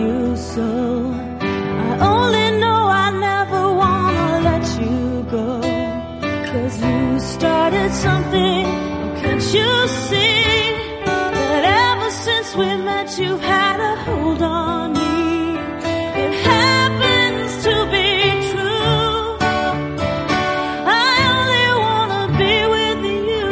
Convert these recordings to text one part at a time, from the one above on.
you so. I only know I never wanna let you go, 'cause you started something. Can't you see that ever since we met you've had a hold on me? It happens to be true. I only wanna be with you.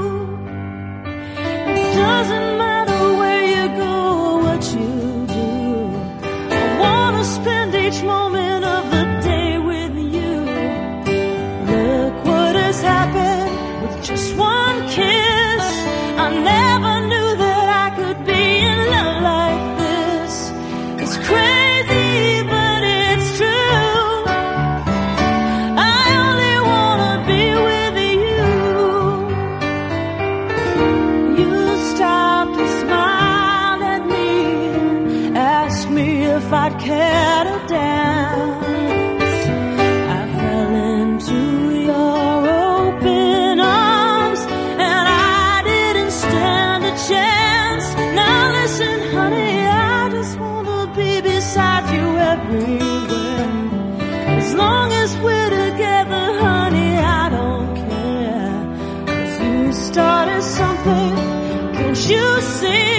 It doesn't matter where you go or what you do. I wanna spend each moment of the day with you. Look what has happened with just one kiss. I never knew that I could be in love like this. It's crazy, but it's true. I only wanna be with you. You stopped and smiled at me, asked me if I'd care to dance. I fell into your open arms, and I didn't stand a chance. Now listen, honey, I just wanna be beside you everywhere. As long as we're together, honey, I don't care. 'Cause you started something, can't you see?